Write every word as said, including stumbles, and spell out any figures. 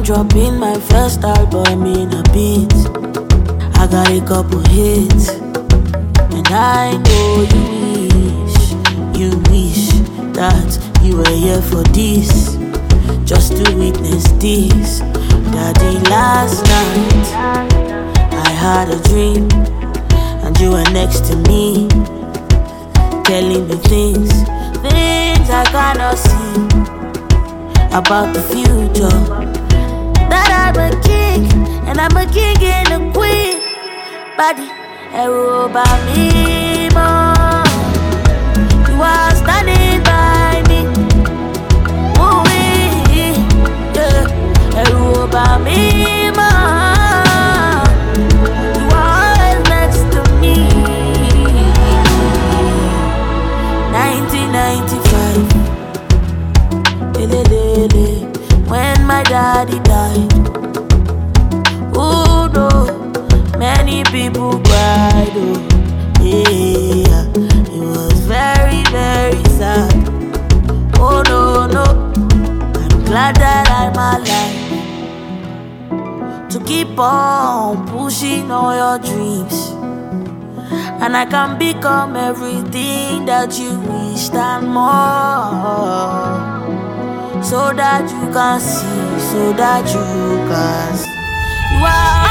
dropping my first album in a beat. I got a couple hits, and I know you wish, you wish that you were here for this, just to witness this. Daddy, last night I had a dream, and you were next to me, telling me things, things I cannot see about the future. That I'm a king, and I'm a king and a queen. Body, ẹ̀rù bà mí mọ́. You are standing by me. Ooh, yeah. Ẹ̀rù bà mí mọ́. You are always next to me. nineteen ninety-five. When my daddy died, oh no, many people cried, oh yeah, it was very, very sad. Oh no, no, I'm glad that I'm alive to keep on pushing all your dreams, and I can become everything that you wished and more. So that you can see, so that you can see. You are